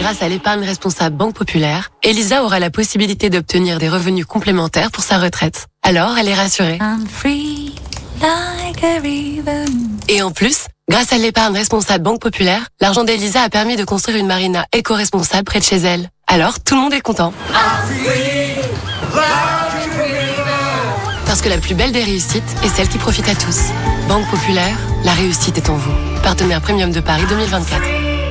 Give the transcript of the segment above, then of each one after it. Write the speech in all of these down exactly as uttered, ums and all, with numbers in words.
grâce à l'épargne responsable Banque Populaire, Elisa aura la possibilité d'obtenir des revenus complémentaires pour sa retraite. Alors, elle est rassurée. I'm free like a river. Et en plus, grâce à l'épargne responsable Banque Populaire, l'argent d'Elisa a permis de construire une marina éco-responsable près de chez elle. Alors, tout le monde est content. Parce que la plus belle des réussites est celle qui profite à tous. Banque Populaire, la réussite est en vous. Partenaire Premium de Paris deux mille vingt-quatre.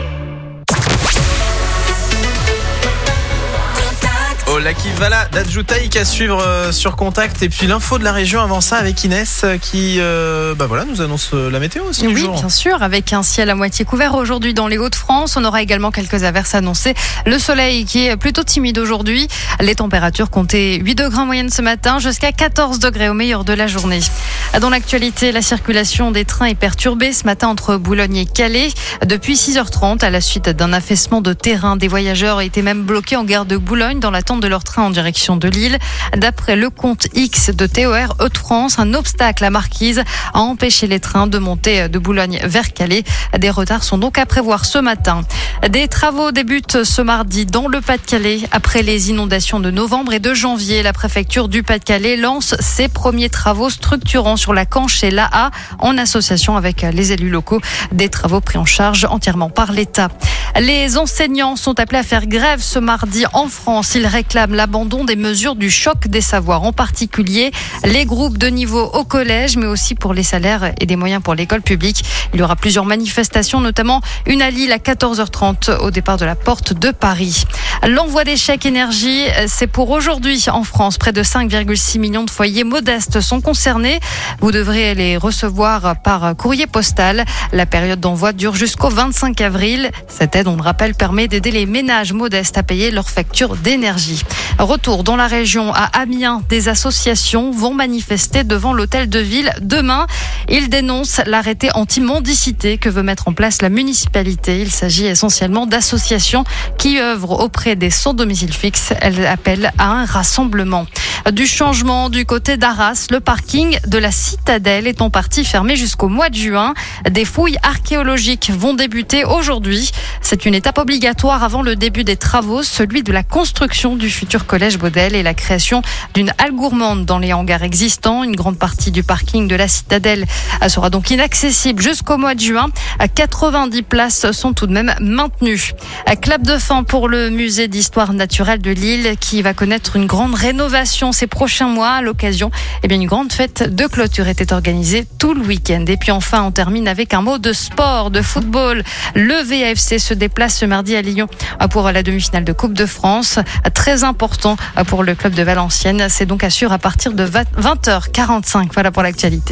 Oh, la Kivala d'Adjoutaïk à suivre euh, sur Contact. Et puis l'info de la région avant ça avec Inès euh, qui euh, bah voilà, nous annonce euh, la météo aussi. Oui, du jour. Bien sûr, avec un ciel à moitié couvert aujourd'hui dans les Hauts-de-France. On aura également quelques averses annoncées. Le soleil qui est plutôt timide aujourd'hui. Les températures comptaient huit degrés en moyenne ce matin jusqu'à quatorze degrés au meilleur de la journée. Dans l'actualité, la circulation des trains est perturbée ce matin entre Boulogne et Calais. Depuis six heures trente, à la suite d'un affaissement de terrain, des voyageurs étaient même bloqués en gare de Boulogne dans l'attente de leur train en direction de Lille. D'après le compte X de T O R Hauts-de-France, un obstacle à Marquise a empêché les trains de monter de Boulogne vers Calais. Des retards sont donc à prévoir ce matin. Des travaux débutent ce mardi dans le Pas-de-Calais. Après les inondations de novembre et de janvier, la préfecture du Pas-de-Calais lance ses premiers travaux structurants sur la Canche et l'A A en association avec les élus locaux. Des travaux pris en charge entièrement par l'État. Les enseignants sont appelés à faire grève ce mardi en France. Ils réclament l'abandon des mesures du choc des savoirs, en particulier les groupes de niveau au collège, mais aussi pour les salaires et des moyens pour l'école publique. Il y aura plusieurs manifestations, notamment une à Lille à quatorze heures trente au départ de la porte de Paris. L'envoi des chèques énergie, c'est pour aujourd'hui en France. Près de cinq virgule six millions de foyers modestes sont concernés. Vous devrez les recevoir par courrier postal. La période d'envoi dure jusqu'au vingt-cinq avril. Cette aide, on le rappelle, permet d'aider les ménages modestes à payer leurs factures d'énergie. Retour dans la région à Amiens. Des associations vont manifester devant l'hôtel de ville demain. Ils dénoncent l'arrêté anti-mendicité que veut mettre en place la municipalité. Il s'agit essentiellement d'associations qui œuvrent auprès des sans domicile fixe. Elles appellent à un rassemblement. Du changement du côté d'Arras, le parking de la Citadelle est en partie fermé jusqu'au mois de juin. Des fouilles archéologiques vont débuter aujourd'hui. C'est une étape obligatoire avant le début des travaux, celui de la construction du futur collège Baudel et la création d'une halle gourmande dans les hangars existants. Une grande partie du parking de la Citadelle sera donc inaccessible jusqu'au mois de juin. quatre-vingt-dix places sont tout de même maintenues. Clap de fin pour le musée d'histoire naturelle de Lille qui va connaître une grande rénovation ces prochains mois. À l'occasion, eh bien, une grande fête de clôture était organisée tout le week-end. Et puis enfin, on termine avec un mot de sport, de football. Le V A F C se déplace ce mardi à Lyon pour la demi-finale de Coupe de France. Très important pour le club de Valenciennes. C'est donc à suivre à partir de vingt heures quarante-cinq. Voilà pour l'actualité.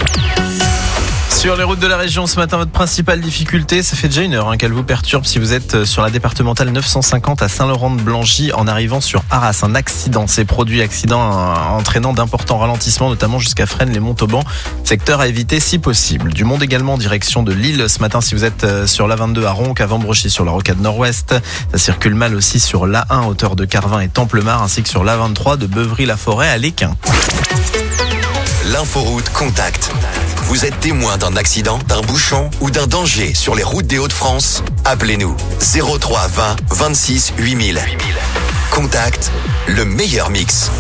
Sur les routes de la région ce matin, votre principale difficulté, ça fait déjà une heure hein, qu'elle vous perturbe si vous êtes sur la départementale neuf cent cinquante à Saint-Laurent-de-Blangy en arrivant sur Arras. Un accident s'est produit, accident entraînant d'importants ralentissements, notamment jusqu'à Fresnes, les Montauban. Secteur à éviter si possible. Du monde également en direction de Lille ce matin si vous êtes sur l'A vingt-deux à Ronc, à Vambrochy sur la rocade nord-ouest. Ça circule mal aussi sur l'A un hauteur de Carvin et Templemar ainsi que sur l'A vingt-trois de Beuvry-la-Forêt à Léquin. L'inforoute Contact. Vous êtes témoin d'un accident, d'un bouchon ou d'un danger sur les routes des Hauts-de-France? Appelez-nous zéro trois vingt vingt-six huit mille. Contact, le meilleur mix.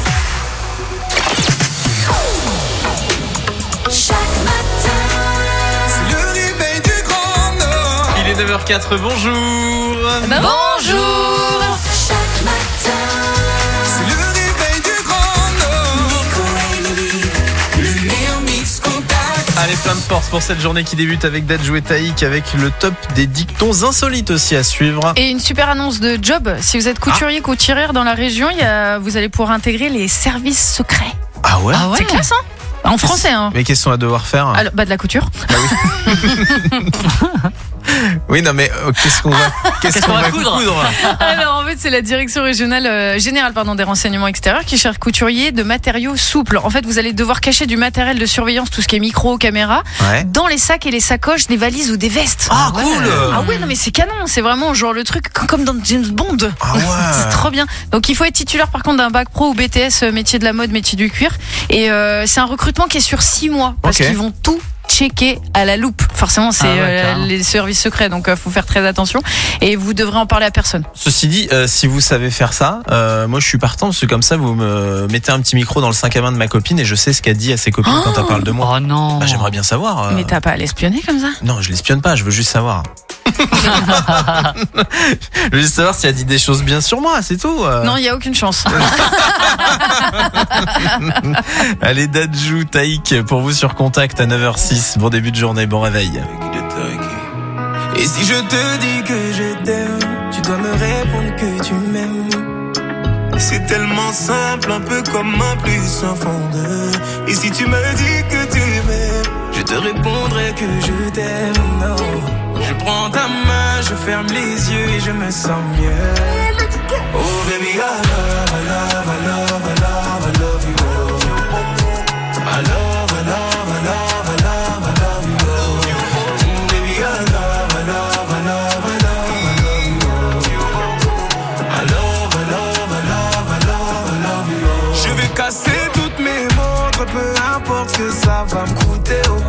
Chaque matin, C'est le réveil du Grand Nord. Il est neuf heures quatre, bonjour. Bonjour. chaque matin, C'est le réveil du Grand Nord. Nico et Lily, le meilleur mix contact. Allez, plein de force pour cette journée qui débute avec D'Adjoutaïk, avec le top des dictons insolites aussi à suivre. Et une super annonce de job. Si vous êtes couturier, couturière dans la région, il y a, vous allez pouvoir intégrer les services secrets. Ah ouais, C'est classe, hein? En français, hein? Mais qu'est-ce qu'on va devoir faire? Alors, bah, de la couture. Bah oui. Oui, non, mais euh, qu'est-ce qu'on va, qu'est-ce Qu'est-ce qu'on qu'on va va coudre coudre Alors, en fait, c'est la direction régionale, euh, générale pardon, des renseignements extérieurs qui cherche couturier de matériaux souples. En fait, vous allez devoir cacher du matériel de surveillance, tout ce qui est micro, caméra, Ouais. dans les sacs et les sacoches, des valises ou des vestes. Ah, cool. Ah ouais, non mais c'est canon, c'est vraiment genre le truc comme dans James Bond. Ah ouais. C'est trop bien. Donc il faut être titulaire par contre d'un bac pro ou B T S, euh, métier de la mode, métier du cuir. Et euh, c'est un recrutement qui est sur six mois parce Ok. qu'ils vont tout checker à la loupe. Forcément, c'est Ah ouais, euh, carrément. les services secrets, donc il faut faire très attention. Et vous devrez en parler à personne. Ceci dit, euh, si vous savez faire ça, euh, moi je suis partant parce que comme ça vous me mettez un petit micro dans le sac à main de ma copine et je sais ce qu'elle dit à ses copines quand elle parle de moi. Oh non. Bah, j'aimerais bien savoir. euh. Mais t'as pas à l'espionner comme ça? Non, je l'espionne pas, je veux juste savoir. Je veux juste savoir si elle dit des choses bien sur moi, c'est tout. euh. Non, il y a aucune chance. Allez, Dadju, Taïk pour vous sur Contact à neuf heures six. Bon début de journée, bon réveil. Et si je te dis que je t'aime, tu dois me répondre que tu m'aimes. C'est tellement simple, un peu comme un plus un fondeur. Et si tu me dis que tu m'aimes, je te répondrai que je t'aime. Non. Je prends ta main, je ferme les yeux et je me sens mieux. Oh baby, I love, I love, I love, I love, I love you. I love, I love, I love, I love, I love you. Mm, baby, I love, I love, I love, I love, I love you. I love, I love, I love, I love, I love you. Je vais casser toutes mes montres, peu importe ce que ça va me coûter. Oh.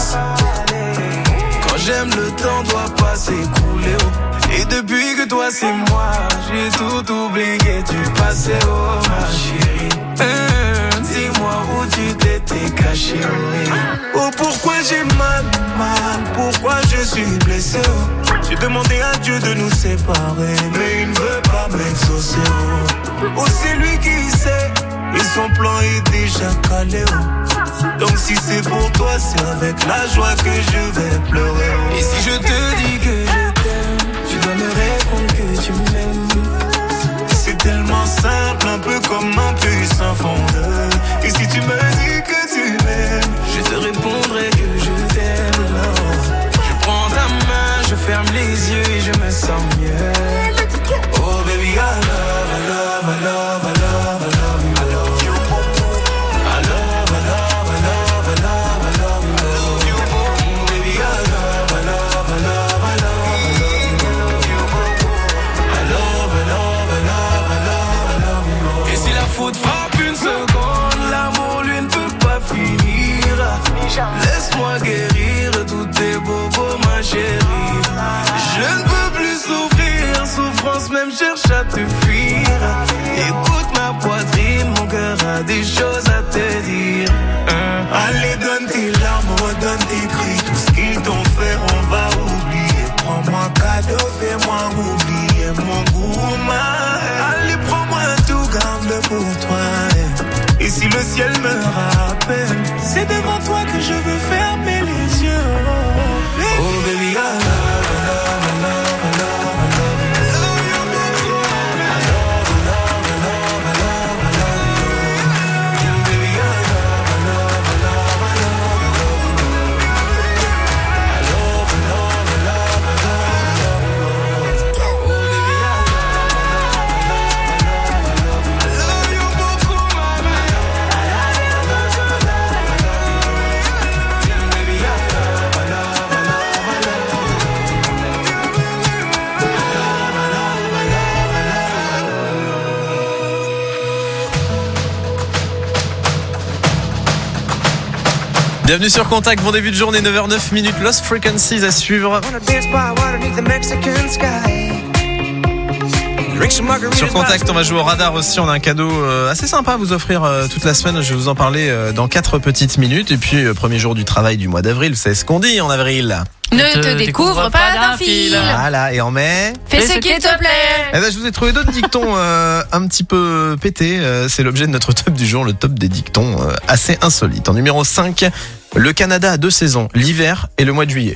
Quand j'aime, le temps doit pas s'écouler. Oh. Et depuis que toi c'est moi, j'ai tout oublié du passé. Oh ma chérie, hum, dis-moi où tu t'étais caché. Oh, oh pourquoi j'ai mal, mal, pourquoi je suis blessé. Oh. J'ai demandé à Dieu de nous séparer, mais il ne veut pas m'exaucer. Oh, oh c'est lui qui sait, et son plan est déjà calé. Oh. Donc si c'est pour toi, c'est avec la joie que je vais pleurer. Oh. Et si je te dis que je t'aime, tu dois me répondre que tu m'aimes. C'est tellement simple, un peu comme un puissant fondeur. Et si tu me dis que tu m'aimes, je te répondrai que je t'aime. Non. Je prends ta main, je ferme les yeux et je me sens mieux. Oh baby, I love, I love, I love, I love, I love you. I love you. I love, I love, I love, I love, I love you. Mm, baby, I love, I love, I love, I love, I love you. I love, I love, I love, I love, I love you. Et si la faute frappe une seconde, l'amour lui ne peut pas finir. Laisse-moi guérir tous tes bobos, ma chérie. Je ne peux plus souffrir, souffrance même cherche à te fuir. Écoute ma poitrine, mon cœur a des choses à te dire. Hein? Allez, donne tes larmes, donne tes cris. Tout ce qu'ils t'ont fait, on va oublier. Prends-moi cadeau, fais-moi oublier mon gourmand. Allez, prends-moi tout, garde-le pour toi. Et si le ciel me rappelle, c'est devant toi que je veux fermer les yeux. Oh baby, I love, I love, I love, I love, I love you. I love, I love, I love, I love, I love you. Baby, I love, I love, I love, I love, I love you. I love, I love, I love, I love, I love you. Oh baby, I love, I love, I love, I love, I love you. I love you beaucoup, mama. I love, I love, I love, I love you. Baby, I love, I love, I love, I love you. Bienvenue sur Contact, bon début de journée, neuf heures neuf minutes, Lost Frequencies à suivre. Sur Contact, on va jouer au radar aussi. On a un cadeau euh, assez sympa à vous offrir euh, toute la semaine. Je vais vous en parler euh, dans quatre petites minutes. Et puis, euh, premier jour du travail du mois d'avril, c'est ce qu'on dit en avril. Ne te découvre pas d'un fil. Voilà, et en mai. Fais ce qu'il te plaît. Eh ben, je vous ai trouvé d'autres dictons euh, un petit peu pétés. Euh, c'est l'objet de notre top du jour, le top des dictons euh, assez insolites. En numéro cinq, le Canada a deux saisons, l'hiver et le mois de juillet.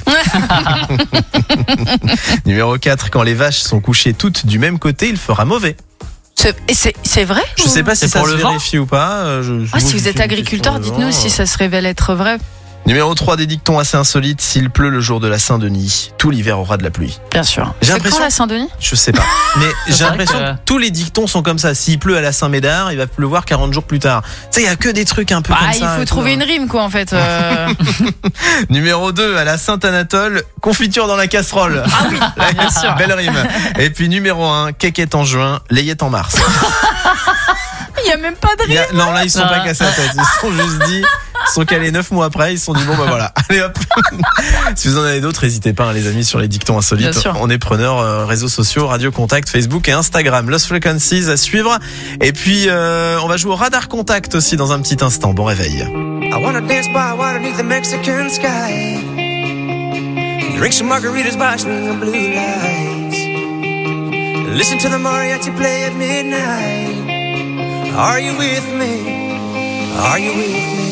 Numéro quatre, quand les vaches sont couchées toutes du même côté, il fera mauvais. C'est, c'est, c'est vrai? Je sais pas si C'est ça pour se le vent vérifie ou pas. euh, Je, Ah, je si vous vous êtes dis une agriculteur, question dites-nous devant. si ça se révèle être vrai. Numéro trois, des dictons assez insolites. S'il pleut le jour de la Saint-Denis, tout l'hiver aura de la pluie. Bien sûr. J'ai C'est l'impression- quand la Saint-Denis? Je sais pas. Mais j'ai vrai l'impression que- que tous les dictons sont comme ça. S'il pleut à la Saint-Médard, il va pleuvoir quarante jours plus tard. Tu sais, il y a que des trucs un peu Bah, comme il ça. faut et trouver tout, une rime, quoi, en fait. euh. Numéro deux, à la Saint-Anatole, confiture dans la casserole. Ah oui, bien sûr. Belle rime. Et puis numéro un, quéquette en juin, layette en mars. Il y a même pas de Il y rime. a- Non, là, ils sont Non. pas cassés la tête. Ils se sont juste dit, Ils sont calés neuf mois après, ils se sont dit bon bah voilà, allez hop. Si vous en avez d'autres, n'hésitez pas hein, les amis sur les dictons insolites. Bien sûr. On est preneurs euh, réseaux sociaux, Radio Contact, Facebook et Instagram. Lost Frequencies à suivre. Et puis euh, on va jouer au Radar Contact aussi dans un petit instant. Bon réveil. I wanna dance by water beneath the Mexican sky. Drink some margaritas by swinging blue lights. Listen to the mariachi play at midnight. Are you with me? Are you with me?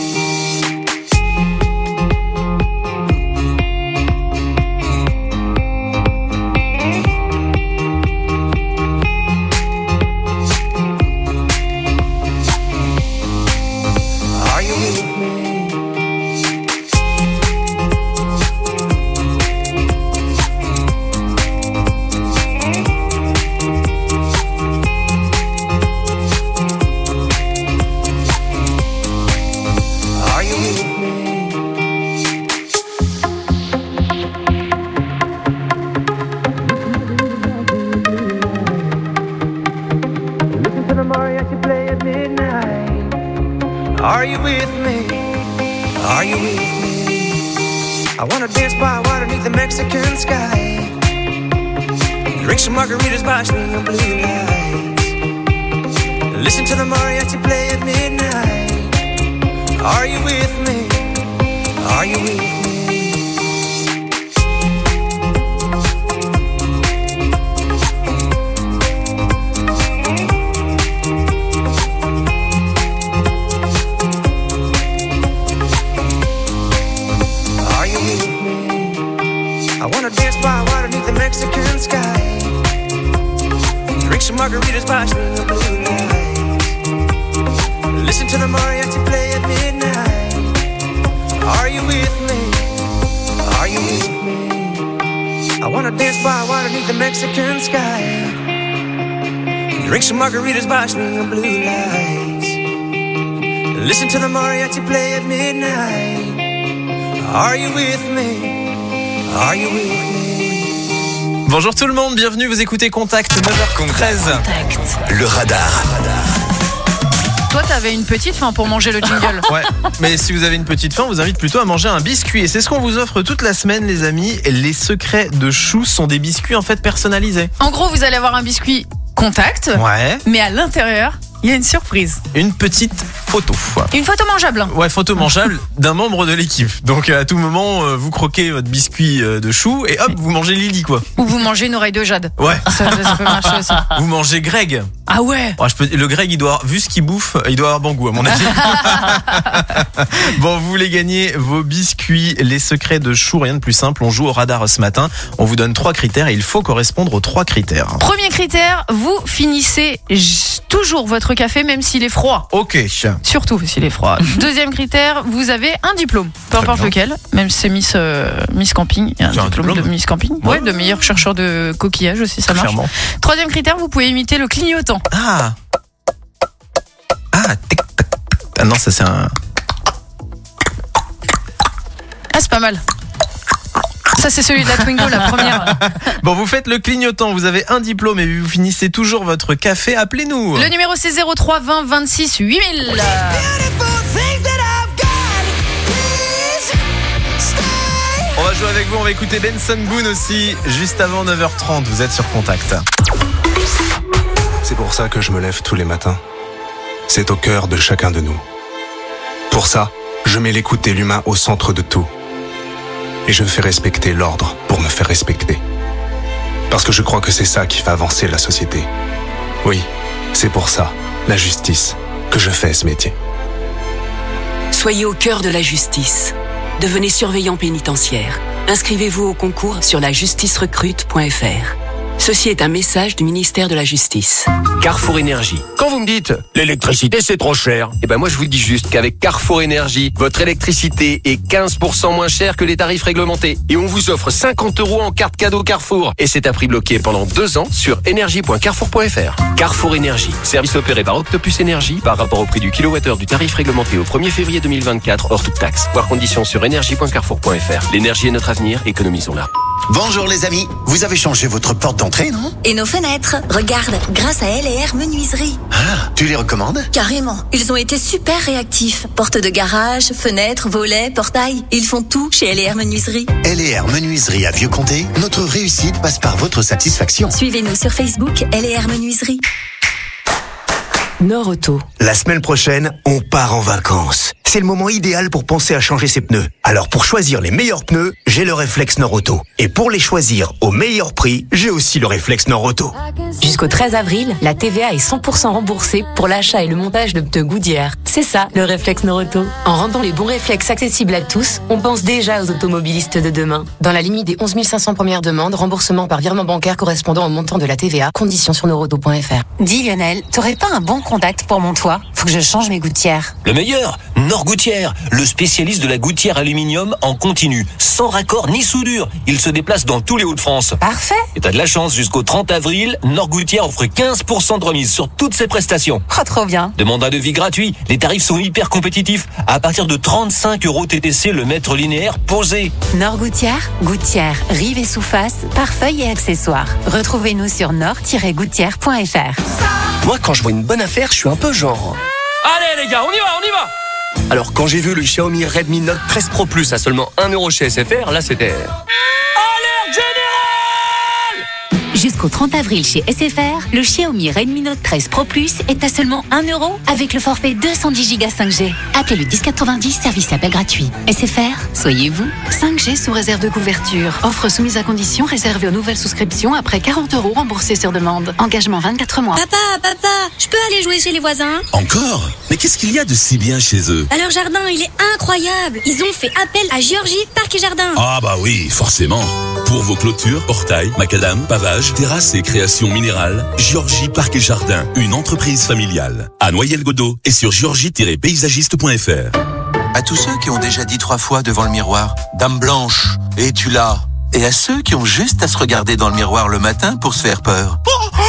Are you with me? Are you with me? I wanna dance by water beneath the Mexican sky. Drink some margaritas by swinging blue lights. Listen to the mariachi play at midnight. Are you with me? Are you with me? Mexican sky. Drink some margaritas by swinging blue lights. Listen to the mariachi play at midnight. Are you with me? Are you with me? I wanna dance by water beneath the Mexican sky. Drink some margaritas by swinging blue lights. Listen to the mariachi play at midnight. Are you with me? Are you with me? Bonjour tout le monde, bienvenue, vous écoutez Contact neuf heures treize. Contact. Le radar. Toi, t'avais une petite faim pour manger le jingle. Ouais, mais si vous avez une petite faim, on vous invite plutôt à manger un biscuit. Et c'est ce qu'on vous offre toute la semaine, les amis. Les secrets de Chou sont des biscuits en fait personnalisés. En gros, vous allez avoir un biscuit Contact, Ouais, mais à l'intérieur, il y a une surprise. une petite photo. Une photo mangeable. Ouais, photo mangeable d'un membre de l'équipe. Donc à tout moment, euh, vous croquez votre biscuit euh, de Chou et hop, vous mangez Lily quoi. Ou vous mangez une oreille de jade. Ouais, Ça, ça peut marcher aussi. vous mangez Greg. Ah ouais. Ouais, je peux, le Greg, il doit avoir, vu ce qu'il bouffe, il doit avoir bon goût à mon avis. Bon, vous voulez gagner vos biscuits, les secrets de Chou, rien de plus simple. On joue au radar ce matin. On vous donne trois critères et il faut correspondre aux trois critères. Premier critère, vous finissez j- toujours votre café même s'il est froid. Ok. Surtout s'il est froid. Deuxième critère, vous avez un diplôme, peu Très importe bien. lequel, même si c'est Miss, euh, Miss Camping, il y a un J'ai un diplôme, diplôme. de Miss Camping. Ouais, de meilleur chercheur de coquillages aussi, ça marche. Clairement. Troisième critère, vous pouvez imiter le clignotant. Ah. Ah, tic, tac, tac. Ah non, ça c'est un. Ah, c'est pas mal. Ça, c'est celui de la Twingo, la première. Bon, vous faites le clignotant, vous avez un diplôme et vous finissez toujours votre café, appelez-nous. Le numéro c'est zéro trois vingt vingt-six huit mille. On va jouer avec vous, on va écouter Benson Boone aussi, juste avant neuf heures trente, vous êtes sur Contact. C'est pour ça que je me lève tous les matins. C'est au cœur de chacun de nous. Pour ça, je mets l'écoute de l'humain au centre de tout. Et je fais respecter l'ordre pour me faire respecter. Parce que je crois que c'est ça qui fait avancer la société. Oui, c'est pour ça, la justice, que je fais ce métier. Soyez au cœur de la justice. Devenez surveillant pénitentiaire. Inscrivez-vous au concours sur la justice recrute point f r. Ceci est un message du ministère de la Justice. Carrefour Énergie. Quand vous me dites l'électricité c'est trop cher, eh ben moi je vous dis juste qu'avec Carrefour Énergie, votre électricité est quinze pour cent moins chère que les tarifs réglementés. Et on vous offre cinquante euros en carte cadeau Carrefour. Et c'est à prix bloqué pendant deux ans sur énergie point carrefour point f r. Carrefour Énergie. Service opéré par Octopus Énergie par rapport au prix du kilowattheure du tarif réglementé au premier février deux mille vingt-quatre hors toute taxe. Voir conditions sur énergie point carrefour point f r. L'énergie est notre avenir, économisons-la. Bonjour les amis, vous avez changé votre porte d'entrée entrées, non? Et nos fenêtres, regarde, grâce à L et R Menuiserie. Ah, tu les recommandes? Carrément, ils ont été super réactifs. Portes de garage, fenêtres, volets, portails, ils font tout chez L et R Menuiserie. L et R Menuiserie à Vieux-Comté, notre réussite passe par votre satisfaction. Suivez-nous sur Facebook, L et R Menuiserie. Nord Auto. La semaine prochaine, on part en vacances. C'est le moment idéal pour penser à changer ses pneus. Alors pour choisir les meilleurs pneus, j'ai le réflexe Nord Auto. Et pour les choisir au meilleur prix, j'ai aussi le réflexe Nord Auto. Jusqu'au treize avril, la T V A est cent pour cent remboursée pour l'achat et le montage de pneus Goodyear. C'est ça, le réflexe Nord Auto. En rendant les bons réflexes accessibles à tous, on pense déjà aux automobilistes de demain. Dans la limite des onze mille cinq cents premières demandes, remboursement par virement bancaire correspondant au montant de la T V A. Conditions sur nord auto point f r. Dis Lionel, t'aurais pas un bon contact pour mon toit? Faut que je change mes gouttières. Le meilleur, Nord Gouttière, le spécialiste de la gouttière aluminium en continu, sans raccord ni soudure. Il se déplace dans tous les Hauts-de-France. Parfait. Et t'as de la chance, jusqu'au trente avril, Nord Gouttière offre quinze pour cent de remise sur toutes ses prestations. Oh, trop bien. Demande un devis gratuit. Les tarifs sont hyper compétitifs. À partir de trente-cinq euros T T C le mètre linéaire posé. Nord Gouttière, gouttière, rive et sous-face, pare-feuilles et accessoires. Retrouvez-nous sur nord tiret gouttière point f r. Moi, quand je vois une bonne affaire, je suis un peu genre... Allez les gars, on y va, on y va. Alors, quand j'ai vu le Xiaomi Redmi Note treize Pro Plus à seulement un euro chez S F R, là, c'était... Alerte générale! Jusqu'au trente avril chez S F R, le Xiaomi Redmi Note treize Pro Plus est à seulement un euro avec le forfait deux cent dix giga cinq G. Appelez le dix quatre-vingt-dix, service appel gratuit. S F R, soyez vous. cinq G sous réserve de couverture. Offre soumise à condition réservée aux nouvelles souscriptions après quarante euros remboursés sur demande. Engagement vingt-quatre mois. Papa, papa, je peux aller jouer chez les voisins? Encore? Mais qu'est-ce qu'il y a de si bien chez eux? Leur jardin, il est incroyable. Ils ont fait appel à Géorgie Parc et Jardin. Ah bah oui, forcément. Pour vos clôtures, portails, macadam, pavages, terrasses et créations minérales, Géorgie Parc et Jardin, une entreprise familiale. À Noyelles-Godeau et sur géorgie tiret paysagiste point f r. À tous ceux qui ont déjà dit trois fois devant le miroir « Dame blanche, es-tu là ?» Et à ceux qui ont juste à se regarder dans le miroir le matin pour se faire peur.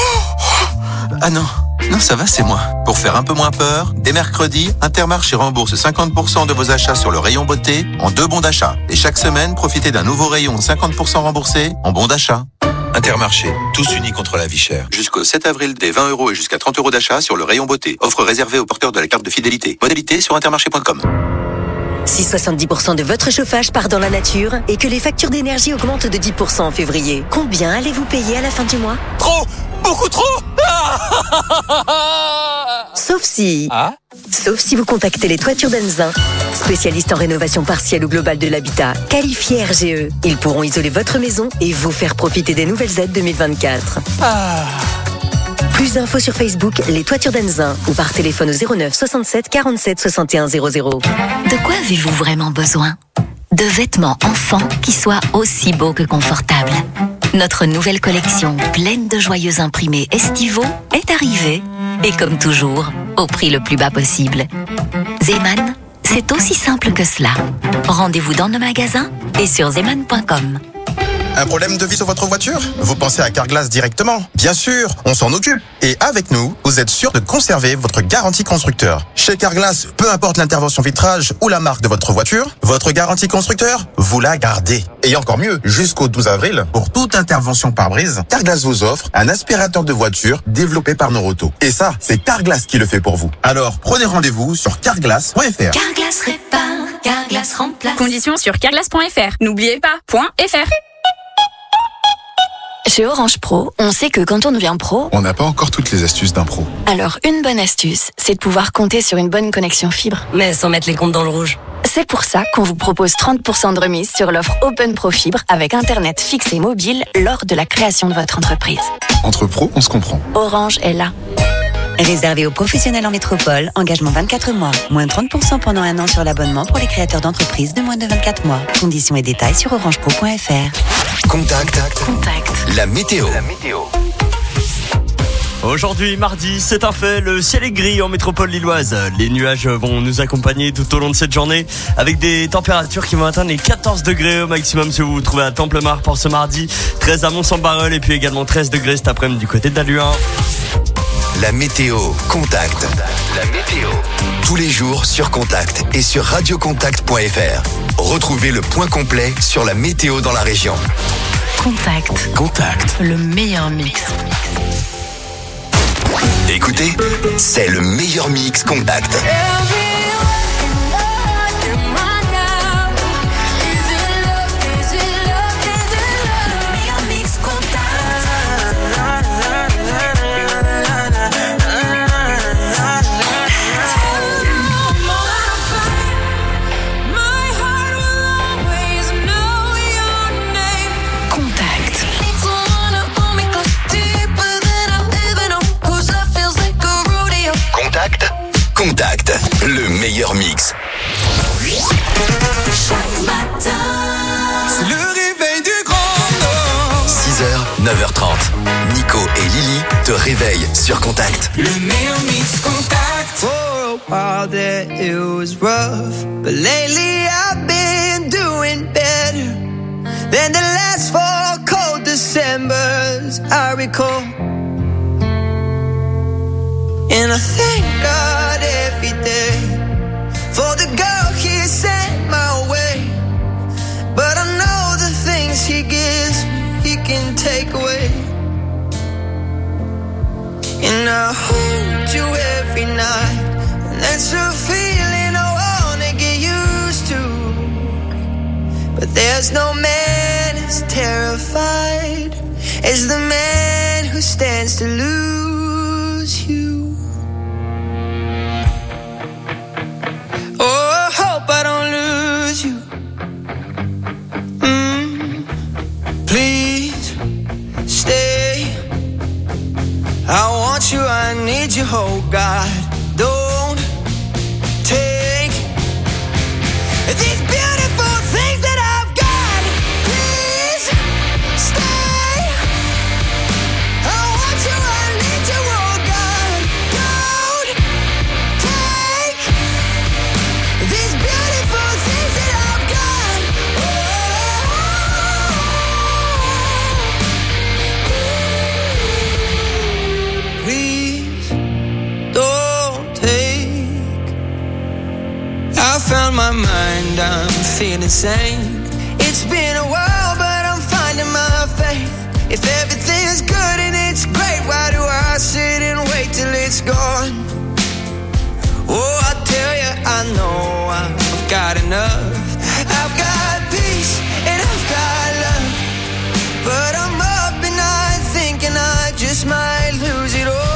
Ah non, non ça va, c'est moi. Pour faire un peu moins peur, dès mercredi, Intermarché rembourse cinquante pour cent de vos achats sur le rayon beauté en deux bons d'achat. Et chaque semaine, profitez d'un nouveau rayon cinquante pour cent remboursé en bons d'achat. Intermarché, tous unis contre la vie chère. Jusqu'au sept avril, des vingt euros et jusqu'à trente euros d'achat sur le rayon beauté. Offre réservée aux porteurs de la carte de fidélité. Modalité sur intermarché point com. Si soixante-dix pour cent de votre chauffage part dans la nature et que les factures d'énergie augmentent de dix pour cent en février, combien allez-vous payer à la fin du mois? Trop! Beaucoup trop! Sauf si... Ah? Sauf si vous contactez les Toitures d'Anzin, spécialistes en rénovation partielle ou globale de l'habitat, qualifiés R G E. Ils pourront isoler votre maison et vous faire profiter des nouvelles aides deux mille vingt-quatre. Ah. Plus d'infos sur Facebook, les Toitures d'Anzin, ou par téléphone au zéro neuf soixante-sept quarante-sept soixante et un zéro zéro. De quoi avez-vous vraiment besoin? De vêtements enfants qui soient aussi beaux que confortables. Notre nouvelle collection pleine de joyeux imprimés estivaux est arrivée. Et comme toujours, au prix le plus bas possible. Zeman, c'est aussi simple que cela. Rendez-vous dans nos magasins et sur zeman point com. Un problème de vie sur votre voiture? Vous pensez à Carglass directement? Bien sûr, on s'en occupe. Et avec nous, vous êtes sûr de conserver votre garantie constructeur. Chez Carglass, peu importe l'intervention vitrage ou la marque de votre voiture, votre garantie constructeur, vous la gardez. Et encore mieux, jusqu'au douze avril, pour toute intervention pare-brise, Carglass vous offre un aspirateur de voiture développé par Nord Auto. Et ça, c'est Carglass qui le fait pour vous. Alors, prenez rendez-vous sur carglass point f r. Carglass répare, Carglass remplace. Conditions sur carglass point f r. N'oubliez pas, .fr. Chez Orange Pro, on sait que quand on devient pro, on n'a pas encore toutes les astuces d'un pro. Alors une bonne astuce, c'est de pouvoir compter sur une bonne connexion fibre. Mais sans mettre les comptes dans le rouge. C'est pour ça qu'on vous propose trente pour cent de remise sur l'offre Open Pro Fibre avec Internet fixe et mobile lors de la création de votre entreprise. Entre pros, on se comprend. Orange est là. Réservé aux professionnels en métropole, engagement vingt-quatre mois. Moins trente pour cent pendant un an sur l'abonnement pour les créateurs d'entreprises de moins de vingt-quatre mois. Conditions et détails sur orange pro point f r. Contact. Contact. La météo. La météo. Aujourd'hui, mardi, c'est un fait, le ciel est gris en métropole lilloise. Les nuages vont nous accompagner tout au long de cette journée avec des températures qui vont atteindre les quatorze degrés au maximum si vous vous trouvez à Templemar pour ce mardi, treize à Mont-Saint-Barreul et puis également treize degrés cet après-midi du côté d'Alluin. La météo. Contact. La météo. Tous les jours sur Contact et sur radio contact point f r. Retrouvez le point complet sur la météo dans la région. Contact. Contact. Le meilleur mix. Écoutez, c'est le meilleur mix Contact. Contact, le meilleur mix. Chaque matin, c'est le réveil du grand Nord. six heures, neuf heures trente. Nico et Lily te réveillent sur Contact. Le meilleur mix Contact. For a while there it was rough, but lately I've been doing better than the last four cold Decembers I recall. And I thank God every day for the girl He sent my way. But I know the things He gives me, He can take away. And I hold you every night, and that's a feeling I wanna get used to. But there's no man as terrified as the man who stands to lose you. Oh, I hope I don't lose you. Mm, please stay. I want you, I need you, oh God. Don't take these beautiful things that I've got. Please stay. I want you, I need you, oh God. Don't take these beautiful things that I've got. Oh, please don't take. I found my mind, I'm feeling sane. It's been a while, but I'm finding my faith. If everything's good and it's great, why do I sit and wait till it's gone? Oh, I tell you, I know I've got enough. I've got peace and I've got love. But I'm up at night thinking I just might lose it all.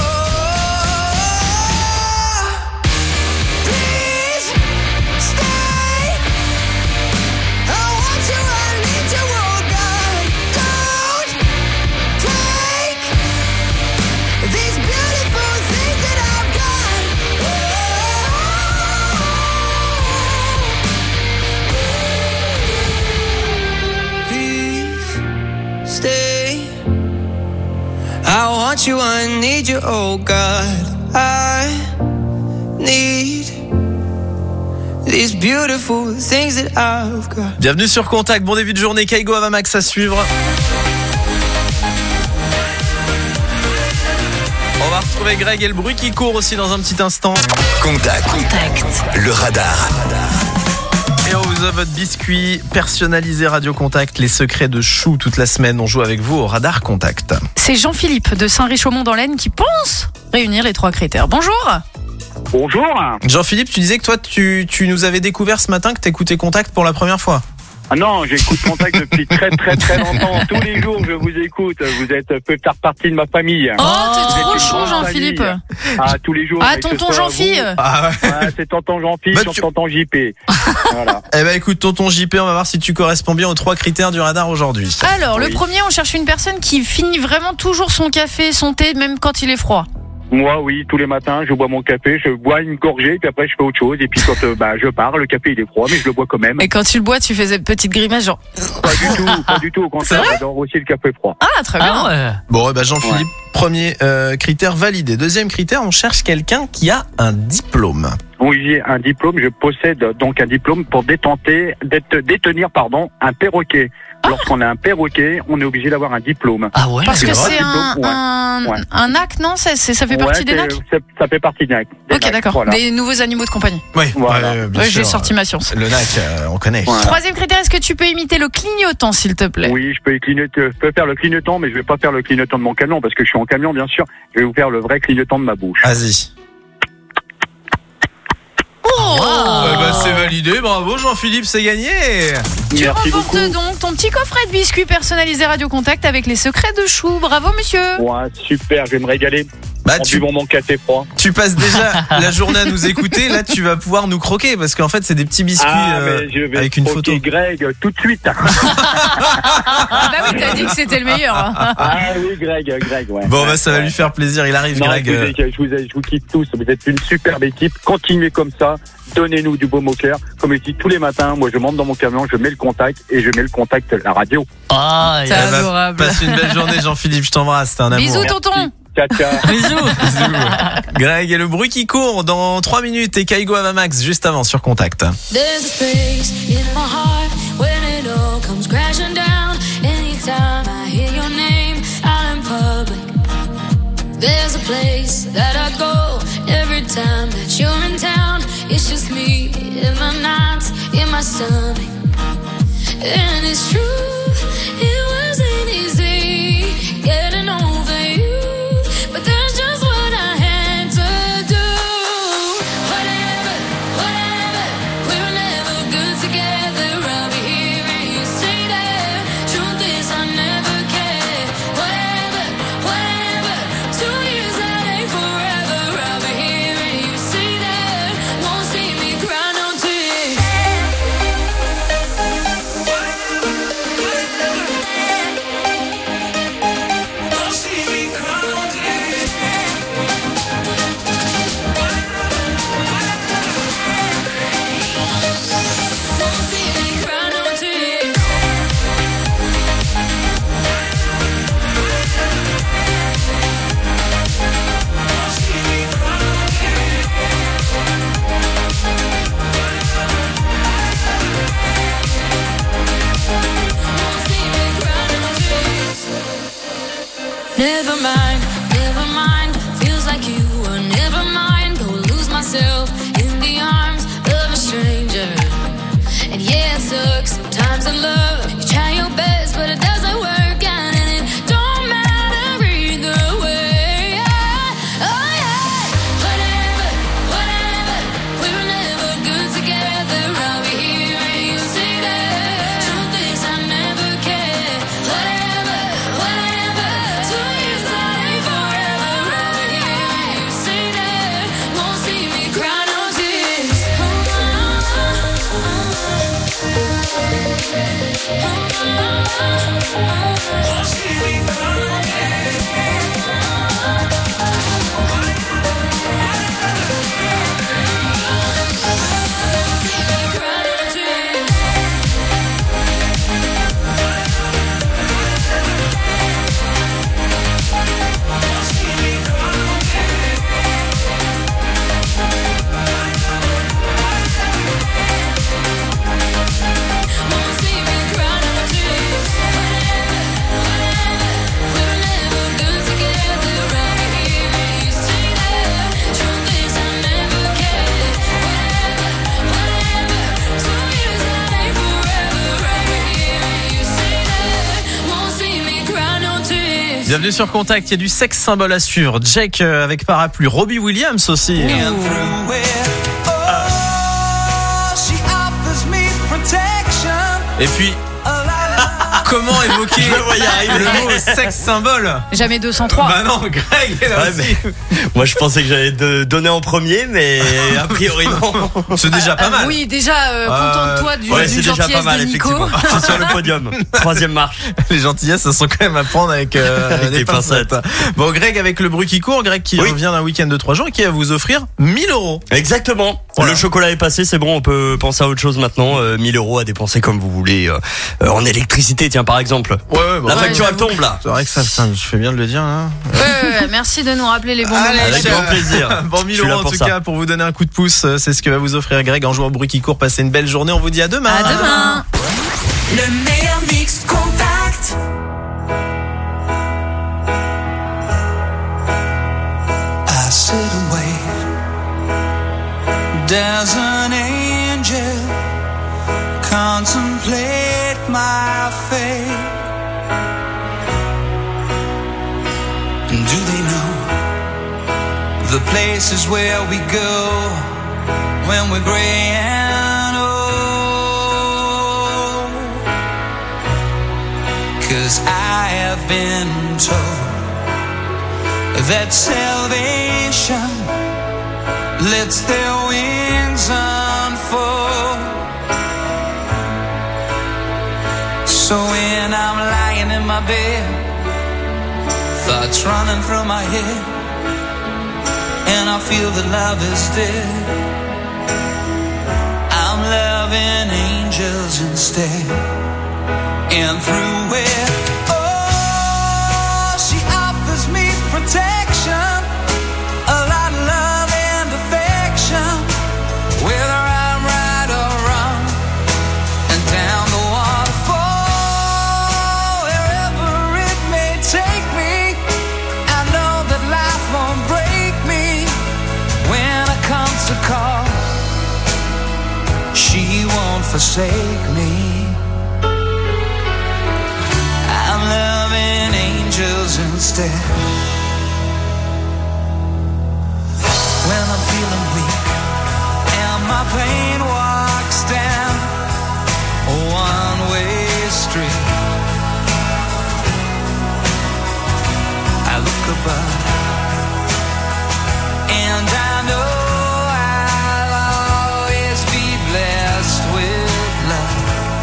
Please stay. I want you, I need you, oh God. Don't take these beautiful things that I've got. Please stay. I want you, I need you, oh God. I need these beautiful things that I've got. Bienvenue sur Contact, bon début de journée, Kaigo Avamax à suivre. On va retrouver Greg et le bruit qui court aussi dans un petit instant. Contact, Contact, le radar. Et on vous a votre biscuit personnalisé Radio Contact, les secrets de Chou. Toute la semaine, on joue avec vous au radar Contact. C'est Jean-Philippe de Saint-Richaumont dans l'Aisne qui pense réunir les trois critères. Bonjour. Bonjour. Jean-Philippe, tu disais que toi, tu, tu nous avais découvert ce matin que t'écoutais Contact pour la première fois. Ah non, j'écoute Contact depuis très très très longtemps. Tous les jours, je vous écoute. Vous êtes peut-être partie de ma famille. Oh, t'es Vous trop êtes une chaud, grande Jean-Philippe. famille. Ah, tous les jours. Ah, mais que tonton ce soit Jean-Philippe. vous. Ah ouais. Ah, c'est tonton Jean-Philippe, Bah, tu- tonton J P. Voilà. Eh ben écoute, tonton J P, on va voir si tu corresponds bien aux trois critères du radar aujourd'hui. Alors, le Oui. premier, on cherche une personne qui finit vraiment toujours son café, son thé, même quand il est froid. Moi, oui, tous les matins, je bois mon café, je bois une gorgée, puis après je fais autre chose. Et puis quand euh, bah, je pars, le café il est froid, mais je le bois quand même. Et quand tu le bois, tu fais cette petite grimace genre... Pas du tout, pas du tout. Au contraire, j'adore aussi le café froid. Ah, très bien. Bon, eh ben Jean-Philippe, premier euh, critère validé. Deuxième critère, on cherche quelqu'un qui a un diplôme. Oui, j'ai un diplôme. Je possède donc un diplôme pour détenter, d'être, détenir pardon, un perroquet. Ah. Lorsqu'on a un perroquet, on est obligé d'avoir un diplôme. Ah ouais. Parce que c'est diplôme, un, ouais. un, Ouais. un A C, non c'est, c'est, Ça fait partie ouais, des N A C. c'est, Ça fait partie des N A C. Des Ok, N A C, d'accord. voilà. Des nouveaux animaux de compagnie. Oui, Voilà. ouais, bien Ouais, sûr. j'ai sorti ma science. Le N A C, euh, on connaît. Voilà. Troisième critère, est-ce que tu peux imiter le clignotant, s'il te plaît? Oui, je peux, y clignoter, je peux faire le clignotant, mais je vais pas faire le clignotant de mon camion parce que je suis en camion, bien sûr. Je vais vous faire le vrai clignotant de ma bouche. Vas-y. Oh Eh ben, c'est validé, bravo Jean-Philippe, c'est gagné. Tu Merci remportes beaucoup. donc ton petit coffret de biscuits personnalisé Radio Contact avec les secrets de Chou. Bravo, monsieur. Ouais, super, je vais me régaler. Bah, en tu- buvant mon café froid. Tu passes déjà la journée à nous écouter, là tu vas pouvoir nous croquer parce qu'en fait c'est des petits biscuits Ah, euh, mais je vais avec une croquer photo. Greg tout de suite. Ah bah oui, t'as dit que c'était le meilleur. Ah oui, Greg, Greg, ouais. Bon Ouais, bah ça va ouais. lui faire plaisir, il arrive Non, Greg. je, vous, euh, ai- je, vous, ai- je vous kiffe tous, vous êtes une superbe équipe, continuez comme ça, donnez-nous du baume au cœur. Comme je dis tous les matins, moi je monte dans mon camion, je mets le contact et je mets le contact à la radio. Ah, c'est eh ben, adorable. passe une belle journée Jean-Philippe, je t'embrasse, c'est un amour. Bisous, tonton. Ciao, ciao. Bisous. Bisous. Greg et le bruit qui court dans trois minutes et Kaigo Avamax juste avant sur Contact. There's a space in my heart when it all comes crashing down. Anytime I hear your name out in public. There's a place that I go every time that you're in town. It's just me in my nights, in my stomach. And it's true, it wasn't easy getting over you. But that's just what I had to do. Whatever, whatever, we were never good together. I'll be here and you stay there. Truth is I never cared. Whatever, whatever, two years that ain't forever. I'll be here and you stay there. Won't see me cry no tears. Won't see me cry no tears. Won't see me cry no tears. Never mind, never mind. Feels like you were never mine. Go lose myself in the arms of a stranger. And yeah, it sucks sometimes in love. You try your best, but it doesn't work out, and it don't matter either way. Oh yeah, whatever, whatever. We were never good together. I'll be here and you stay there. Truth is I never cared. Whatever, whatever. Two years that ain't forever. I'll be here and you stay there. Won't see me cry no tears. Won't see me cry no tears. Won't see me cry no tears. Whatever, we were never good together. I'll be here and you stay there. Truth is I never cared. Whatever, whatever. Two years that ain't forever. I'll be here and you stay there. Won't see me cry no tears. Bienvenue sur Contact, il y a du sexe symbole à suivre. Jake euh, avec parapluie, Robbie Williams aussi. Et puis, comment évoquer Je me voyais arriver. le mot sexe symbole? Jamais deux cent trois. Bah non, Greg est là Ouais, aussi. Moi je pensais que j'allais te donner en premier, mais a priori non. C'est déjà pas mal. Oui, déjà, euh, content de toi du, Ouais, d'une c'est déjà gentillesse pas mal, de Nico. effectivement. Je suis sur le podium. Troisième marche. Les gentillesses, ça sont quand même à prendre avec, euh, Avec des des pincettes. Bon, Greg avec le bruit qui court, Greg qui Oui. revient d'un week-end de trois jours et qui va vous offrir mille euros. Exactement. Voilà. Le chocolat est passé, c'est bon, on peut penser à autre chose maintenant. Euh, mille euros à dépenser comme vous voulez. Euh, euh, en électricité, tiens, par exemple. Ouais, ouais, bon, la ouais, facture, ouais, elle tombe là. C'est vrai que ça, putain, je fais bien de le dire. Hein. Ouais, ouais, ouais, merci de nous rappeler les bons moments. Avec grand plaisir. Bon, mille euros en tout ça. cas pour vous donner un coup de pouce. C'est ce que va vous offrir Greg en jouant au bruit qui court. Passez une belle journée. On vous dit à demain. À demain. Le meilleur mix contact. I sit and wait. There's an angel. Contemplate my fate. Do they know the places where we go when we're gray and old? 'Cause I have been told that salvation lets their wings unfold. So when I'm lying in my bed, thoughts running through my head, and I feel that love is dead, I'm loving angels instead. And through it, oh, she offers me protection, a lot of love and affection, whether I'm right or wrong, and down the waterfall, wherever it may take me, I know that life won't break me when I come to call. She won't forsake me. I'm loving angels instead. When I'm feeling weak and my pain walks down a one-way street, I look above and I know I'll always be blessed with love.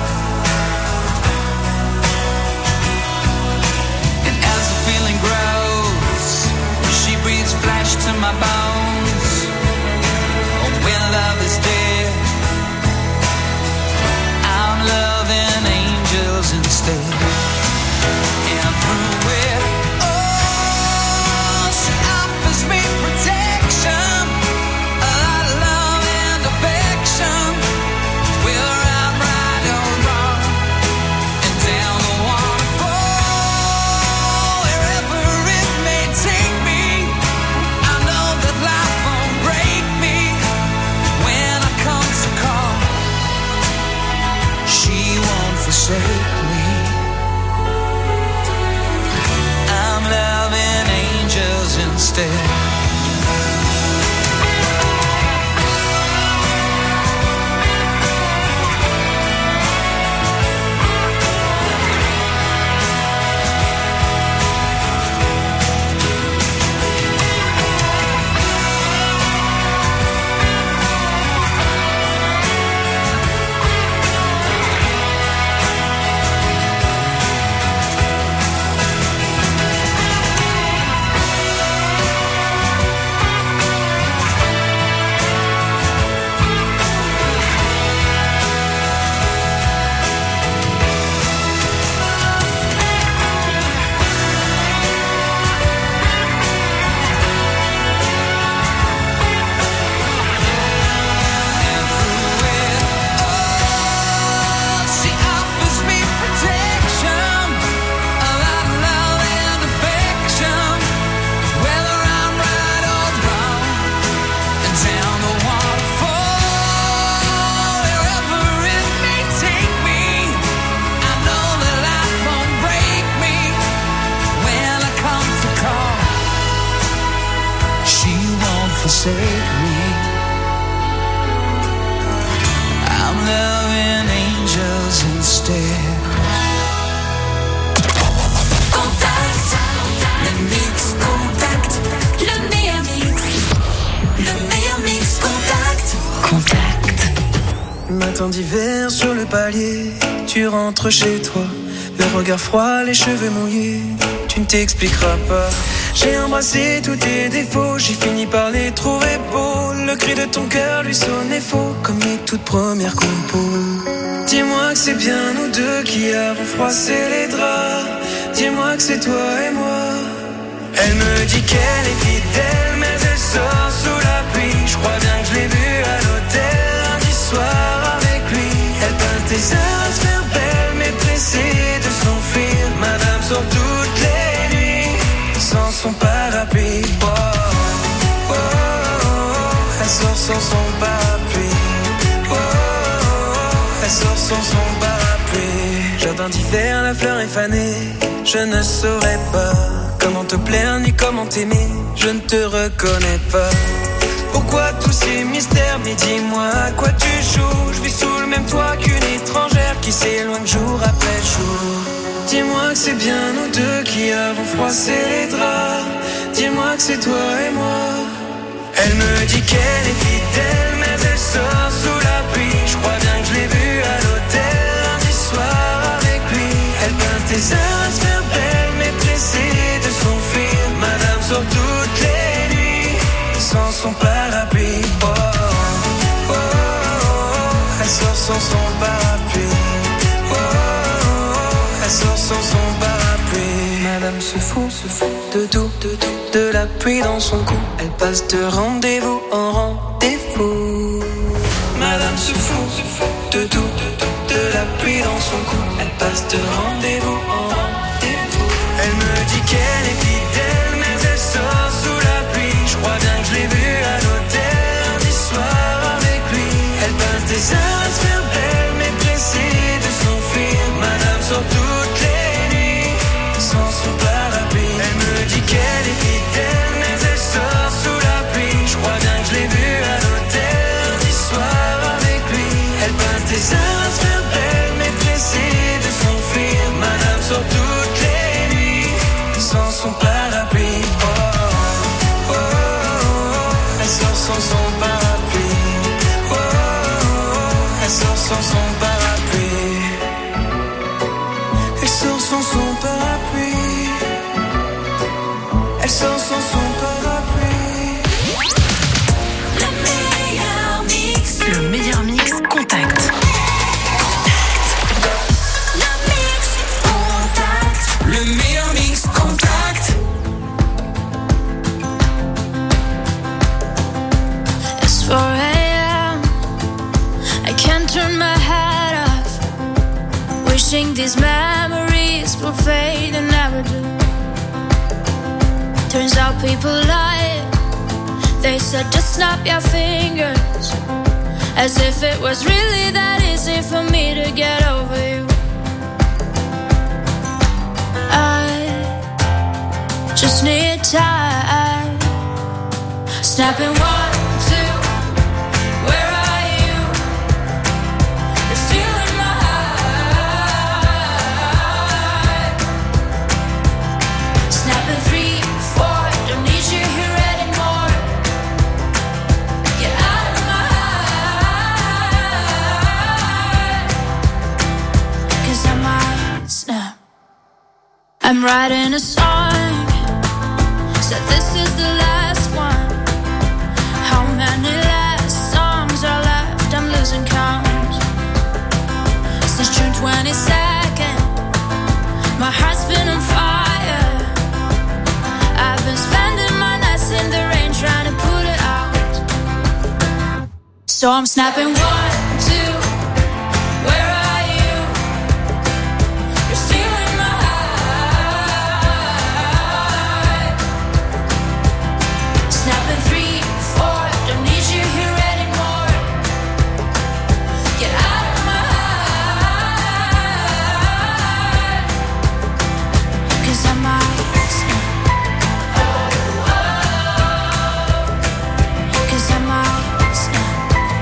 And as the feeling grows, she breathes flesh to my bones. When love is dead, I'm loving angels instead. And through it, oh, she offers me protection, a lot of love and affection, whether I'm right or wrong, and down the waterfall, wherever it may take me, I know that life won't break me when I come to call. She won't forsake me. I'm loving angels instead. She offers me protection, a lot of love and affection, whether I'm right or wrong, and down the waterfall, wherever it may take me, I know that life won't break me when I come to call. She won't forsake me. I'm loving angels instead. Contact, le mix contact, le meilleur mix, le meilleur mix contact. Contact. Matin d'hiver sur le palier, tu rentres chez toi, le regard froid, les cheveux mouillés, tu ne t'expliqueras pas. J'ai embrassé tous tes défauts, j'ai fini par les trouver beaux. Le le cri de ton cœur lui sonnait faux, comme les toutes premières compos. Dis-moi que c'est bien nous deux qui avons froissé les draps. Dis-moi que c'est toi et moi. Elle me dit qu'elle est fidèle, mais elle sort sous la pluie. Je crois bien que je l'ai vue à l'hôtel lundi soir avec lui. Elle passe des heures à se faire belle, mais pressée de s'enfuir. Madame sort toutes les nuits sans son parapluie. Oh, oh, oh, oh. Elle sort sans son parapluie. Oh, oh, oh. Elle sort sans son parapluie. Jardin d'hiver, la fleur est fanée. Je ne saurais pas comment te plaire ni comment t'aimer. Je ne te reconnais pas. Pourquoi tous ces mystères? Mais dis-moi à quoi tu joues. Je vis sous le même toit qu'une étrangère qui s'éloigne jour après jour. Dis-moi que c'est bien nous deux qui avons froissé les draps. Dis-moi que c'est toi et moi. Elle me dit qu'elle est fidèle, mais elle sort sous la pluie. Je crois bien que je l'ai vue à l'hôtel lundi soir avec lui. Elle passe des heures à se faire belle, mais pressée de s'enfuir. Madame sort toutes les nuits sans son parapluie. Oh, oh, oh, oh. Elle sort sans son parapluie. Oh, oh, oh. Elle sort sans son parapluie. Madame se fout, se fout de tout, de tout, de la pluie dans son cou. Elle passe de rendez-vous en rendez-vous. Madame se fout, se fout de tout, de tout, de la pluie dans son cou. Elle passe de rendez-vous en rendez-vous. Elle me dit qu'elle est fidèle, mais elle sort sous la pluie. Je crois bien que je l'ai vue à l'hôtel lundi soir avec lui. Elle passe des heures à se faire belle, mais pressée de s'enfuir. Madame sort toutes les nuits sans son parapluie. Elle me dit qu'elle est fidèle, mais elle sort sous la pluie. Je crois bien que je l'ai vue à l'hôtel lundi soir avec lui. Elle passe des heures à se faire belle, mais pressée de s'enfuir. Madame sort toutes les nuits sans son parapluie. Oh, oh, oh, oh. Elle sort sans son parapluie. Oh, oh, oh. Elle sort sans son parapluie. Elle sort sans son parapluie. Elle sort sans son parapluie. Le meilleur mix. Le meilleur mix, Contact. Le mix Contact. Le meilleur mix Contact. It's four a.m. I can't turn my head off. Wishing these memories will fade and never do. Turns out people lie. They said just snap your fingers, as if it was really that easy for me to get over you. I just need time. Snapping one, two, where are you? You're still in my heart. Snapping three, four, don't need you here anymore. Get out of my heart. 'Cause I might snap. I'm writing a song, said this is the last one. How many last songs are left? I'm losing count. Since June twenty-second, my heart's been on fire. I've been spending my nights in the rain trying to put it out. So I'm snapping one, two, where are you? You're still in my heart. Snapping three, four, don't need you here anymore. Get out of my heart. 'Cause I might snap. 'Cause I might snap.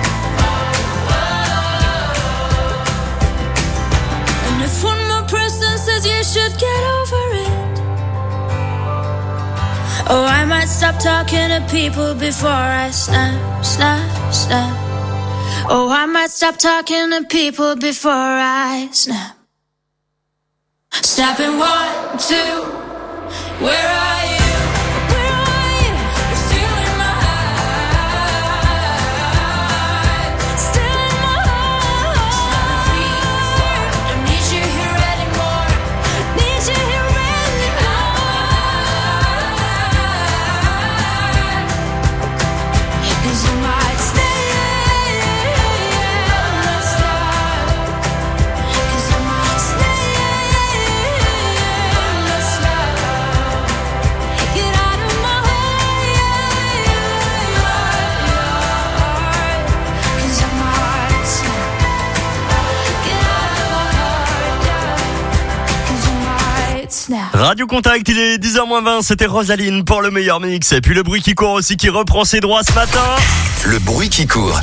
And if one more person says you should get over it, oh, I might stop talking to people before I snap, snap, snap. Oh, I might stop talking to people before I snap. Snapping one, two, where are you? Where are you? You're still in my heart. Radio Contact, il est dix heures moins vingt, c'était Rosaline pour le meilleur mix. Et puis le bruit qui court aussi qui reprend ses droits ce matin. Le bruit qui court.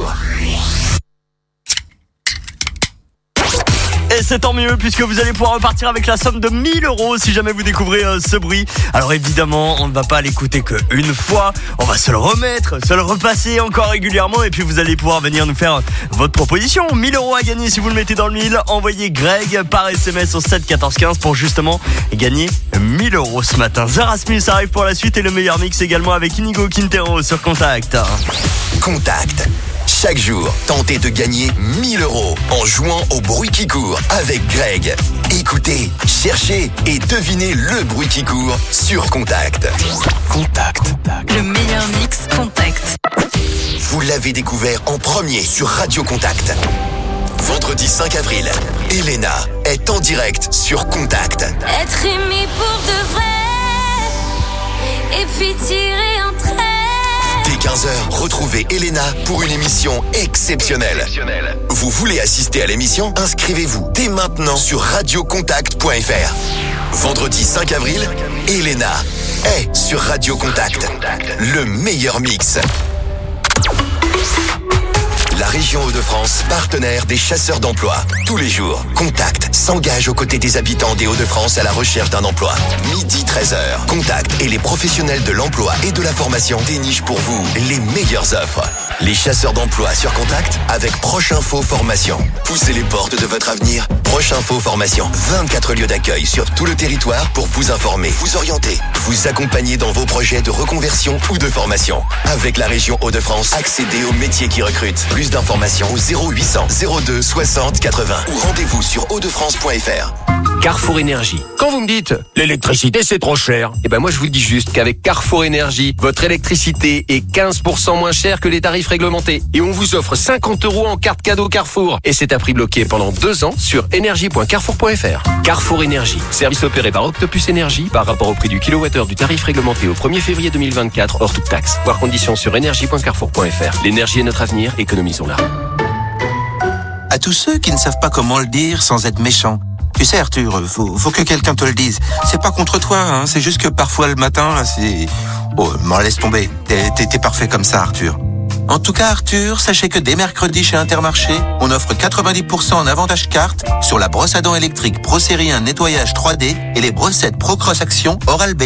Et c'est tant mieux puisque vous allez pouvoir repartir avec la somme de mille euros si jamais vous découvrez euh, ce bruit. Alors évidemment, on ne va pas l'écouter qu'une fois. On va se le remettre, se le repasser encore régulièrement et puis vous allez pouvoir venir nous faire votre proposition. mille euros à gagner si vous le mettez dans le mille. Envoyez Greg par S M S au sept quatorze quinze pour justement gagner mille euros ce matin. Zerasmus arrive pour la suite et le meilleur mix également avec Inigo Quintero sur Contact. Contact. Chaque jour, tentez de gagner mille euros en jouant au bruit qui court avec Greg. Écoutez, cherchez et devinez le bruit qui court sur Contact. Contact. Le meilleur mix Contact. Vous l'avez découvert en premier sur Radio Contact. Vendredi cinq avril, Elena est en direct sur Contact. Être aimé pour de vrai et puis tirer un trait. Dès quinze heures, retrouvez Elena pour une émission exceptionnelle. Vous voulez assister à l'émission? Inscrivez-vous dès maintenant sur radio contact point f r. Vendredi cinq avril, Elena est sur Radio Contact. Le meilleur mix. La région Hauts-de-France, partenaire des chasseurs d'emploi. Tous les jours, Contact s'engage aux côtés des habitants des Hauts-de-France à la recherche d'un emploi. Midi treize heures, Contact et les professionnels de l'emploi et de la formation dénichent pour vous les meilleures offres. Les chasseurs d'emploi sur Contact avec Proche Info Formation. Poussez les portes de votre avenir. Proche Info Formation. vingt-quatre lieux d'accueil sur tout le territoire pour vous informer, vous orienter, vous accompagner dans vos projets de reconversion ou de formation. Avec la région Hauts-de-France, accédez aux métiers qui recrutent. Plus d'informations au zéro huit cents zéro deux soixante quatre-vingts ou rendez-vous sur haut de france point f r. Carrefour Énergie. Quand vous me dites l'électricité c'est trop cher, eh ben moi je vous dis juste qu'avec Carrefour Énergie, votre électricité est quinze pour cent moins chère que les tarifs réglementés et on vous offre cinquante euros en carte cadeau Carrefour et c'est à prix bloqué pendant deux ans sur énergie point carrefour point f r. Carrefour Énergie, service opéré par Octopus Énergie par rapport au prix du kilowattheure du tarif réglementé au premier février deux mille vingt-quatre hors toute taxe. Voir conditions sur énergie point carrefour point f r. L'énergie est notre avenir, économisons-la. À tous ceux qui ne savent pas comment le dire sans être méchant. Tu sais Arthur, faut, faut que quelqu'un te le dise. C'est pas contre toi, hein, c'est juste que parfois le matin, là, c'est... Oh, m'en laisse tomber. T'es, t'es, t'es parfait comme ça Arthur. En tout cas Arthur, sachez que dès mercredi chez Intermarché, on offre quatre-vingt-dix pour cent en avantage carte sur la brosse à dents électrique Pro Série un nettoyage trois D et les brossettes Pro Cross Action Oral-B.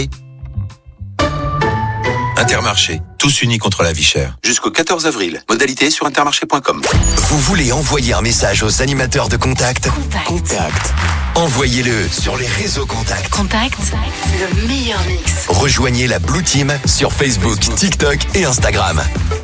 Intermarché, tous unis contre la vie chère. Jusqu'au quatorze avril. Modalité sur intermarché point com. Vous voulez envoyer un message aux animateurs de Contact? Contact. Contact. Envoyez-le sur les réseaux Contact. Contact, le meilleur mix. Rejoignez la Blue Team sur Facebook, TikTok et Instagram.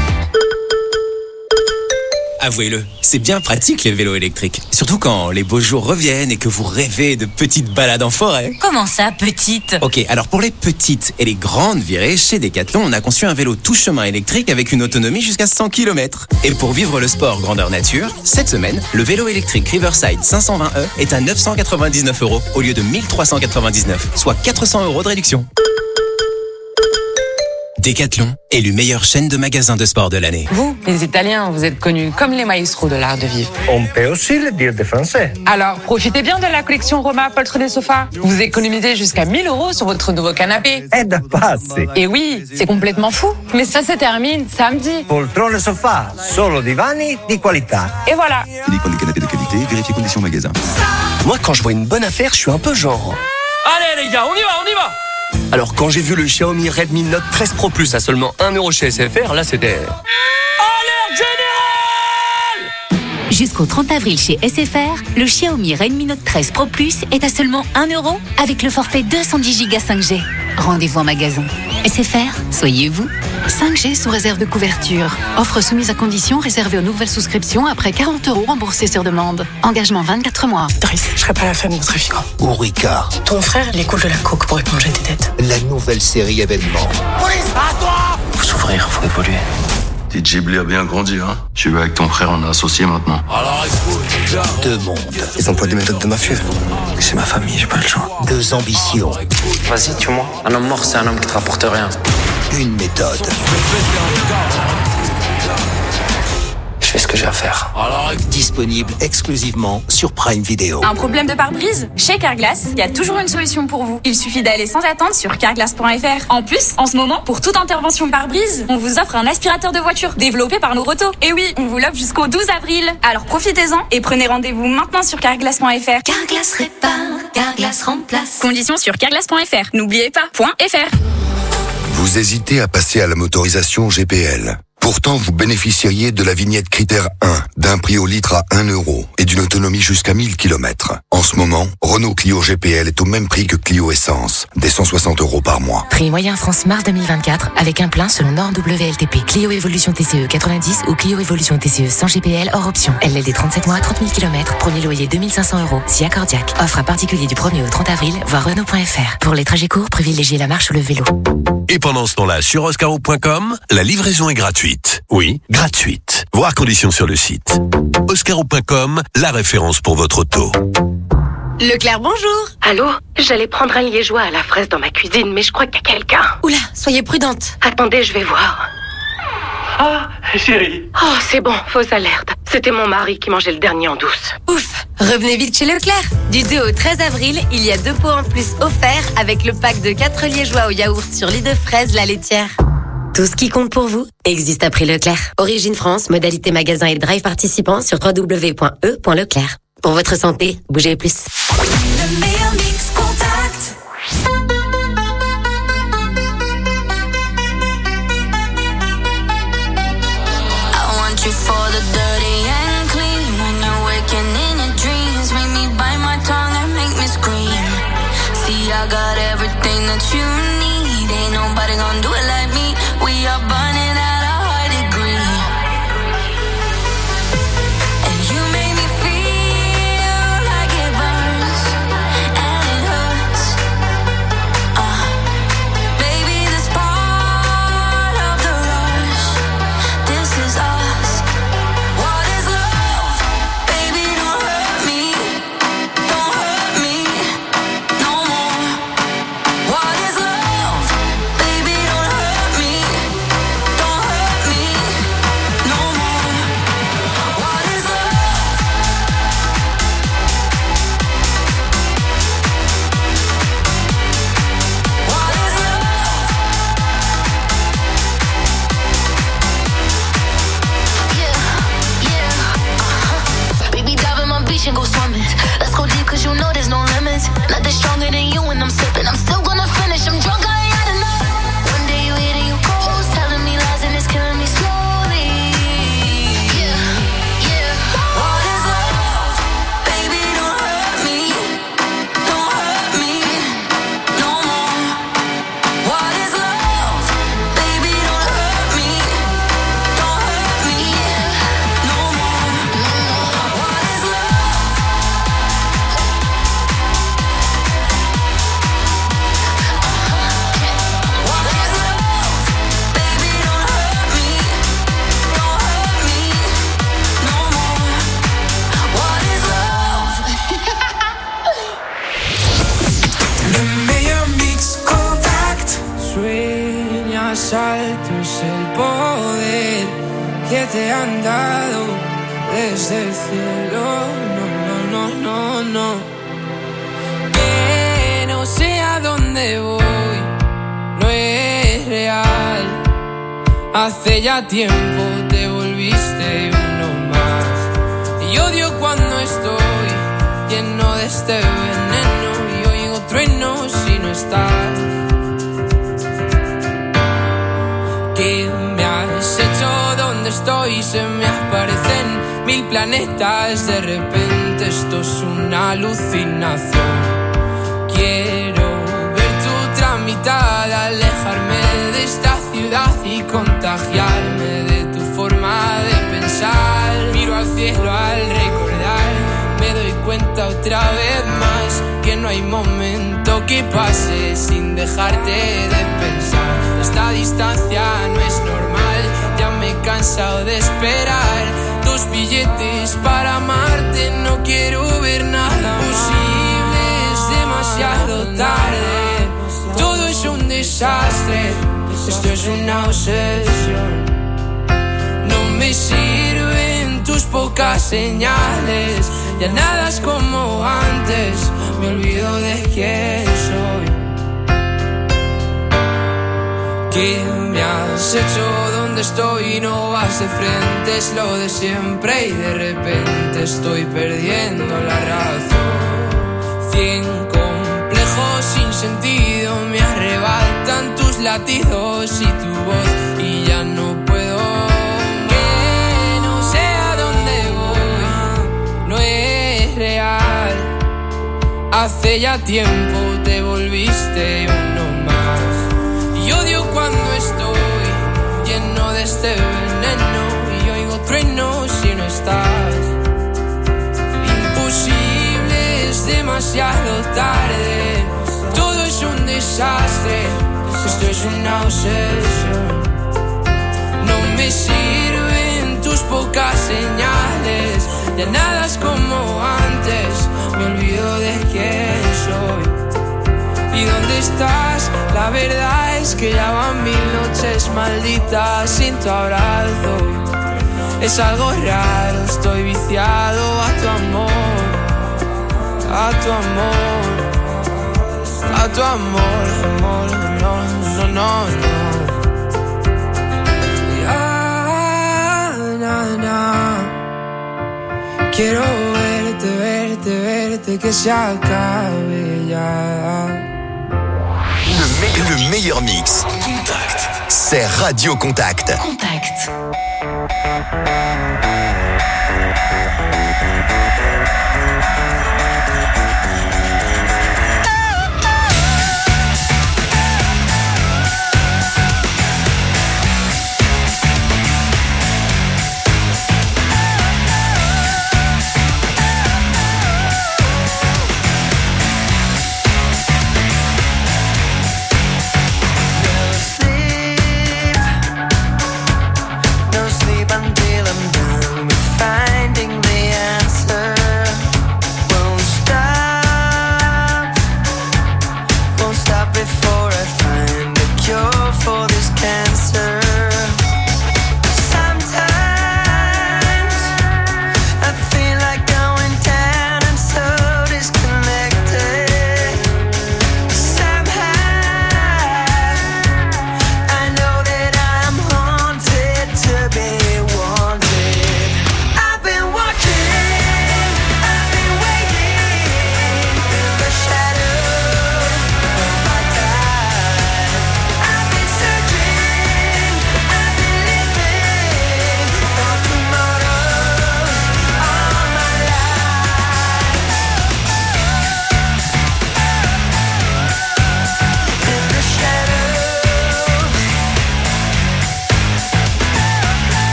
Avouez-le, c'est bien pratique les vélos électriques. Surtout quand les beaux jours reviennent et que vous rêvez de petites balades en forêt. Comment ça, petite? Ok, alors pour les petites et les grandes virées, chez Decathlon, on a conçu un vélo tout chemin électrique avec une autonomie jusqu'à cent kilomètres. Et pour vivre le sport grandeur nature, cette semaine, le vélo électrique Riverside cinq cent vingt E est à neuf cent quatre-vingt-dix-neuf euros au lieu de mille trois cent quatre-vingt-dix-neuf, soit quatre cents euros de réduction. Decathlon, élu meilleure chaîne de magasins de sport de l'année. Vous, les Italiens, vous êtes connus comme les maestros de l'art de vivre. On peut aussi le dire des Français. Alors, profitez bien de la collection Roma Poltre des Sofas. Vous économisez jusqu'à mille euros sur votre nouveau canapé. Et da pazzi. Et oui, c'est complètement fou. Mais ça se termine samedi. Poltrone Sofa, solo divani di qualità. Et voilà. Uniquement des canapés de qualité, vérifiez conditions magasin. Moi, quand je vois une bonne affaire, je suis un peu genre... Allez les gars, on y va, on y va. Alors quand j'ai vu le Xiaomi Redmi Note treize Pro Plus à seulement un euro chez S F R, là c'était... Alerte générale! Jusqu'au trente avril chez S F R, le Xiaomi Redmi Note treize Pro Plus est à seulement un euro avec le forfait deux cent dix giga cinq G. Rendez-vous en magasin. S F R, soyez vous. cinq G sous réserve de couverture. Offre soumise à condition réservée aux nouvelles souscriptions après quarante euros remboursés sur demande. Engagement vingt-quatre mois. Driss, je serai pas la femme de notre trafiquant. Ou Ricard. Ton frère, il écoute de la coke pour éponger tes dettes. La nouvelle série événement. Police, à toi! Faut s'ouvrir, faut évoluer. Petit Ghibli a bien grandi, hein. Tu vas avec ton frère, on est associés maintenant. Alors écoute, deux mondes. Ils emploient des méthodes de mafieux. C'est ma famille, j'ai pas le choix. Deux ambitions. Vas-y, tue-moi. Un homme mort, c'est un homme qui te rapporte rien. Une méthode. Je fais ce ce que j'ai à faire. Alors, disponible exclusivement sur Prime Video. Un problème de pare-brise? Chez Carglass, il y a toujours une solution pour vous. Il suffit d'aller sans attendre sur carglass point f r. En plus, en ce moment, pour toute intervention pare-brise, on vous offre un aspirateur de voiture développé par nos rotos. Et oui, on vous l'offre jusqu'au douze avril. Alors profitez-en et prenez rendez-vous maintenant sur carglass point f r. Carglass répare, Carglass remplace. Conditions sur carglass point f r. N'oubliez pas, .fr. Vous hésitez à passer à la motorisation G P L. Pourtant, vous bénéficieriez de la vignette critère un, d'un prix au litre à un euro et d'une autonomie jusqu'à mille kilomètres. En ce moment, Renault Clio G P L est au même prix que Clio Essence, des cent soixante euros par mois. Prix moyen France mars deux mille vingt-quatre avec un plein selon norme W L T P. Clio Evolution T C E quatre-vingt-dix ou Clio Evolution T C E sans G P L hors option. L L D trente-sept mois, trente mille kilomètres, premier loyer deux mille cinq cents euros, si accordiaque. Offre à particulier du premier au trente avril, voir Renault point f r. Pour les trajets courts, privilégiez la marche ou le vélo. Et pendant ce temps-là, sur oscaro point com, la livraison est gratuite. Oui, gratuite. Voir conditions sur le site. oscaro point com, la référence pour votre auto. Leclerc, bonjour. Allô? J'allais prendre un liégeois à la fraise dans ma cuisine, mais je crois qu'il y a quelqu'un. Oula, soyez prudente. Attendez, je vais voir. Ah, chérie. Oh, c'est bon, fausse alerte. C'était mon mari qui mangeait le dernier en douce. Ouf, revenez vite chez Leclerc. Du deux au treize avril, il y a deux pots en plus offerts avec le pack de quatre liégeois au yaourt sur lit de fraise la laitière. Tout ce qui compte pour vous existe à prix Leclerc. Origine France, modalité magasin et drive participant sur w w w point e point leclerc. Pour votre santé, bougez plus. Le meilleur mix contact. I want you for the dirty and clean. When you're waking in your dreams, make me bite my tongue and make me scream. See, I got everything that you need. Ain't nobody gonna do it like me. We are burning at a high degree. And you make me feel like it burns and it hurts. Uh, baby, this part of the rush. This is us. What is love? Baby, don't hurt me. Don't hurt me no more. What is love? Baby, don't hurt me. Don't hurt me no more. What is love? What is love? Yeah, yeah, uh-huh. Baby, dive in my beach and go swimming. Let's go deep cause you know there's no limits. Nothing stronger than you when I'm sipping. I'm still gonna finish, I'm drunk, I ain't had enough. One day you hit and you close, telling me lies and it's killing me slowly. Yeah, yeah. What is love? Baby, don't hurt me. Don't hurt me no more. What is love? Baby, don't hurt me. Don't hurt me no more. What is love? What is love? Baby, don't hurt me. Don't hurt me no more. What is love? Le meilleur mix contact. Sueñas alto es el poder que te han dado desde el cielo. No, no, no, no, no. Que no sé a dónde voy, no es real. Hace ya tiempo te volviste uno más. Y odio cuando estoy lleno de este veneno y oigo truenos si no estás. ¿Qué me has hecho? ¿Dónde estoy? Se me aparecen mil planetas. De repente esto es una alucinación. Quiero ver tu tramitada, alejarme de esta ciudad y contagiarme de tu forma de pensar. Miro al cielo al recordar, me doy cuenta otra vez más que no hay momento que pase sin dejarte de pensar. Esta distancia no es normal, ya me he cansado de esperar. Dos billetes para amarte, no quiero ver nada posible, es demasiado tarde. Todo es un desastre, esto es una obsesión. No me sirven pocas señales. Ya nada es como antes, me olvido de quién soy. ¿Qué me has hecho? ¿Dónde estoy? No vas de frente, es lo de siempre y de repente estoy perdiendo la razón. Cien complejos sin sentido me arrebatan tus latidos y tu voz y ya no puedo. Que no sé a dónde voy, no es real. Hace ya tiempo te volviste uno más. Y odio cuando estoy lleno de este veneno y oigo truenos si no estás. Imposible, es demasiado tarde. Todo es un desastre, esto es una obsesión. No me sirven tus pocas señales, ya nada es como antes, me olvido de quién soy. ¿Y dónde estás? La verdad es que ya van mil noches malditas sin tu abrazo. Es algo raro, estoy viciado a tu amor, a tu amor, a tu amor, amor, no, no, no, no. Ya, na, na. Quiero verte, verte, verte, que se acabe ya. Le, me- le meilleur mix, Contact, c'est Radio Contact. Contact. Until I'm done with finding the answer. Won't stop.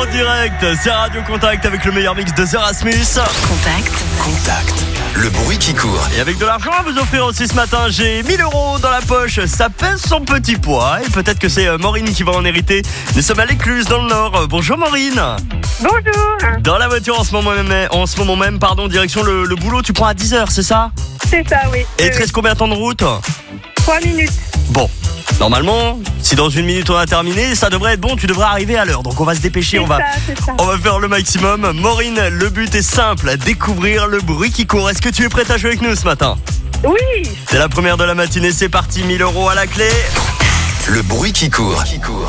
direct, c'est Radio Contact avec le meilleur mix de The Rasmus. Contact. Contact. Le bruit qui court. Et avec de l'argent à vous offrir aussi ce matin, j'ai mille euros dans la poche. Ça pèse son petit poids et peut-être que c'est Maureen qui va en hériter. Nous sommes à l'Écluse dans le Nord. Bonjour Maureen. Bonjour. Dans la voiture en ce moment même, en ce moment même pardon, direction le, le boulot, tu prends à dix heures, c'est ça? C'est ça, oui. Et il oui, te reste combien de temps de route? trois minutes. Bon, normalement, si dans une minute on a terminé, ça devrait être bon, tu devrais arriver à l'heure. Donc on va se dépêcher, C'est on va, ça, c'est ça. on va faire le maximum. Maureen, le but est simple, découvrir le bruit qui court. Est-ce que tu es prête à jouer avec nous ce matin? Oui. C'est la première de la matinée, c'est parti, mille euros à la clé. Le bruit qui court.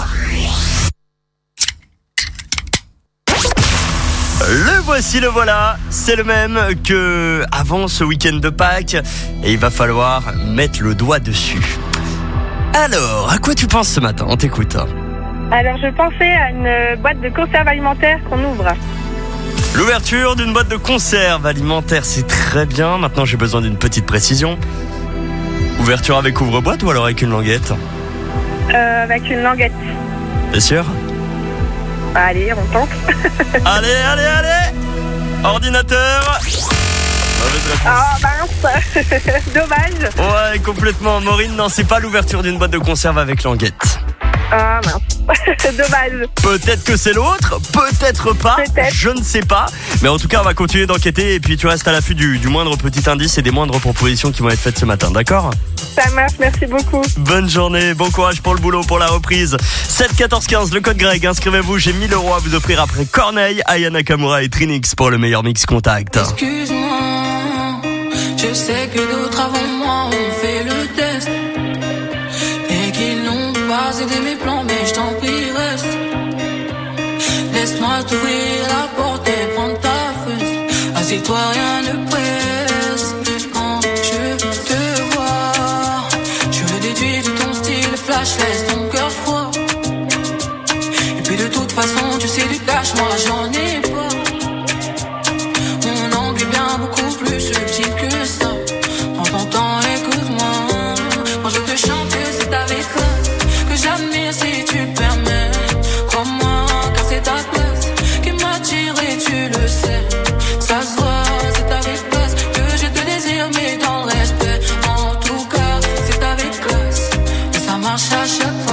Le voici, le voilà. C'est le même que avant ce week-end de Pâques. Et il va falloir mettre le doigt dessus. Alors, à quoi tu penses ce matin? On t'écoute. Alors, je pensais à une boîte de conserve alimentaire qu'on ouvre. L'ouverture d'une boîte de conserve alimentaire, c'est très bien. Maintenant, j'ai besoin d'une petite précision. Ouverture avec ouvre-boîte ou alors avec une languette? Euh, avec une languette. Bien sûr. Allez, on tente. Allez, allez, allez. Ordinateur. Ah mince. Dommage. Ouais, complètement. Maureen, non, c'est pas l'ouverture d'une boîte de conserve avec languette. Ah mince. Dommage. Peut-être que c'est l'autre, peut-être pas, peut-être. Je ne sais pas. Mais en tout cas, on va continuer d'enquêter et puis tu restes à l'affût du, du moindre petit indice et des moindres propositions qui vont être faites ce matin, d'accord? Ça marche, merci beaucoup. Bonne journée, bon courage pour le boulot, pour la reprise. sept quatorze quinze, le code Greg, inscrivez-vous, j'ai mille euros à vous offrir après Corneille, Aya Nakamura et Trinix pour le meilleur mix Contact. Excuse-moi, je sais que d'autres avant moi ont fait le test et qu'ils n'ont pas aidé mes plans, mais je t'en prie reste. Laisse-moi t'ouvrir la porte et prendre ta fesse. Assieds-toi, rien ne presse. Quand je te vois, je le déduis de ton style flash, laisse ton cœur froid. Et puis de toute façon, tu sais du cash, moi j'en ai pas. Mon angle est bien beaucoup plus subtil que ça. Prends ton temps, écoute-moi. Moi je te chante que c'est avec classe, que j'admire si tu le permets. Crois-moi, car c'est ta place qui m'attire et tu le sais. Ça se voit, c'est avec classe que je te désire, mais dans le respect. En tout cas, c'est avec classe et ça marche à chaque fois.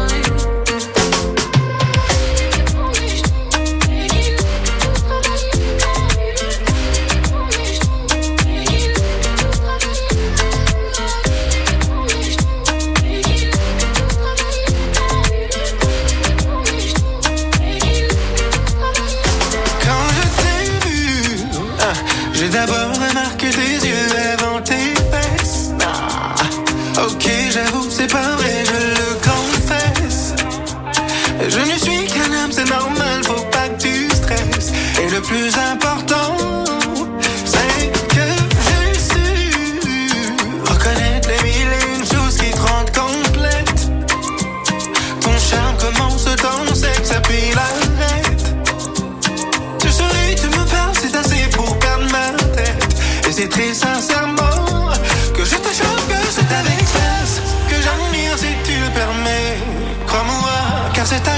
J'ai d'abord remarqué tes yeux avant tes fesses. Ah, ok, j'avoue, c'est pas vrai, je le confesse. Je ne suis qu'un homme, c'est normal, faut pas que tu stresses. Et le plus important, c'est que j'ai su reconnaître les mille et une choses qui te rendent complète. Ton charme commence dans ton sexe, puis l'arrête. Tu souris, tu me parles, c'est assez pour perdre ma tête. Et c'est très sincèrement que je te choque, que c'est avec classe que j'admire si tu le permets. Crois-moi, car c'est ta